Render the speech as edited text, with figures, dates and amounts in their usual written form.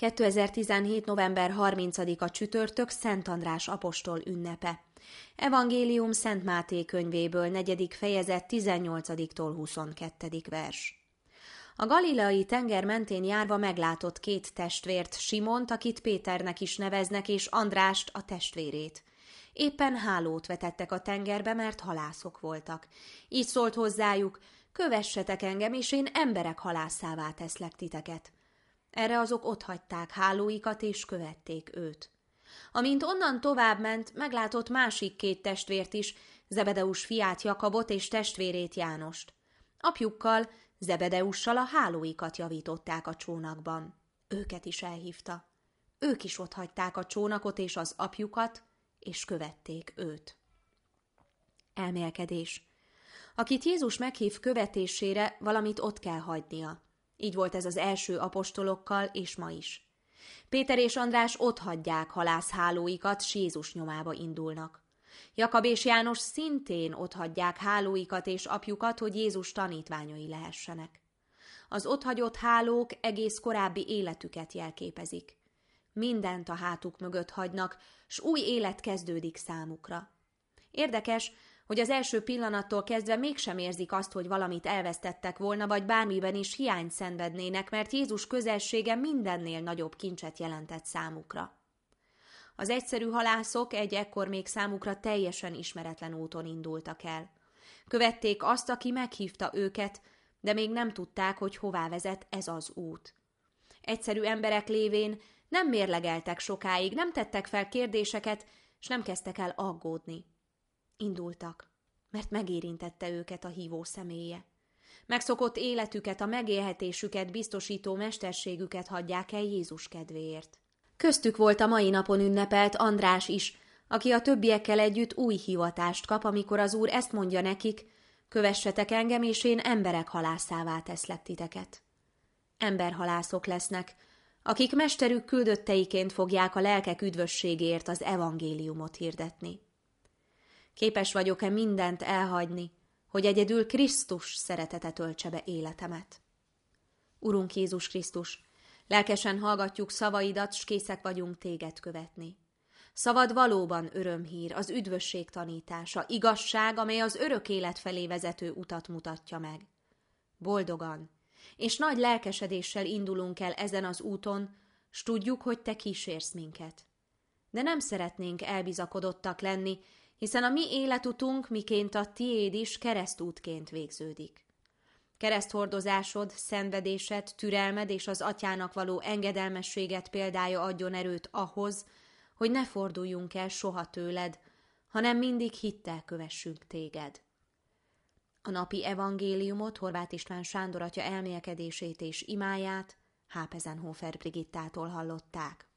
2017. november 30-a csütörtök Szent András apostol ünnepe. Evangélium Szent Máté könyvéből 4. fejezet 18-tól 22. vers. A galileai tenger mentén járva meglátott két testvért, Simont, akit Péternek is neveznek, és Andrást, a testvérét. Éppen hálót vetettek a tengerbe, mert halászok voltak. Így szólt hozzájuk: kövessetek engem, és én emberek halászává teszlek titeket. Erre azok otthagyták hálóikat, és követték őt. Amint onnan továbbment, meglátott másik két testvért is, Zebedeus fiát Jakabot és testvérét Jánost. Apjukkal, Zebedeussal a hálóikat javították a csónakban. Őket is elhívta. Ők is otthagyták a csónakot és az apjukat, és követték őt. Elmélkedés. Akit Jézus meghív követésére, valamit ott kell hagynia. Így volt ez az első apostolokkal, és ma is. Péter és András otthagyják halászhálóikat, s Jézus nyomába indulnak. Jakab és János szintén otthagyják hálóikat és apjukat, hogy Jézus tanítványai lehessenek. Az otthagyott hálók egész korábbi életüket jelképezik. Mindent a hátuk mögött hagynak, s új élet kezdődik számukra. Érdekes, hogy az első pillanattól kezdve mégsem érzik azt, hogy valamit elvesztettek volna, vagy bármiben is hiányt szenvednének, mert Jézus közelsége mindennél nagyobb kincset jelentett számukra. Az egyszerű halászok egy ekkor még számukra teljesen ismeretlen úton indultak el. Követték azt, aki meghívta őket, de még nem tudták, hogy hová vezet ez az út. Egyszerű emberek lévén nem mérlegeltek sokáig, nem tettek fel kérdéseket, s nem kezdtek el aggódni. Indultak, mert megérintette őket a hívó személye. Megszokott életüket, a megélhetésüket biztosító mesterségüket hagyják el Jézus kedvéért. Köztük volt a mai napon ünnepelt András is, aki a többiekkel együtt új hivatást kap, amikor az Úr ezt mondja nekik: kövessetek engem, és én emberek halászává teszlek titeket. Emberhalászok lesznek, akik mesterük küldötteiként fogják a lelkek üdvösségéért az evangéliumot hirdetni. Képes vagyok-e mindent elhagyni, hogy egyedül Krisztus szeretete töltse be életemet? Urunk Jézus Krisztus, lelkesen hallgatjuk szavaidat, s készek vagyunk téged követni. Szavad valóban örömhír, az üdvösség tanítása, igazság, amely az örök élet felé vezető utat mutatja meg. Boldogan és nagy lelkesedéssel indulunk el ezen az úton, s tudjuk, hogy te kísérsz minket. De nem szeretnénk elbizakodottak lenni, hiszen a mi életutunk, miként a tiéd is, keresztútként végződik. Kereszthordozásod, szenvedésed, türelmed és az atyának való engedelmességet példája adjon erőt ahhoz, hogy ne forduljunk el soha tőled, hanem mindig hittel kövessünk téged. A napi evangéliumot Horváth István Sándor atya elmélkedését és imáját Hápezenhofer Brigittától hallották.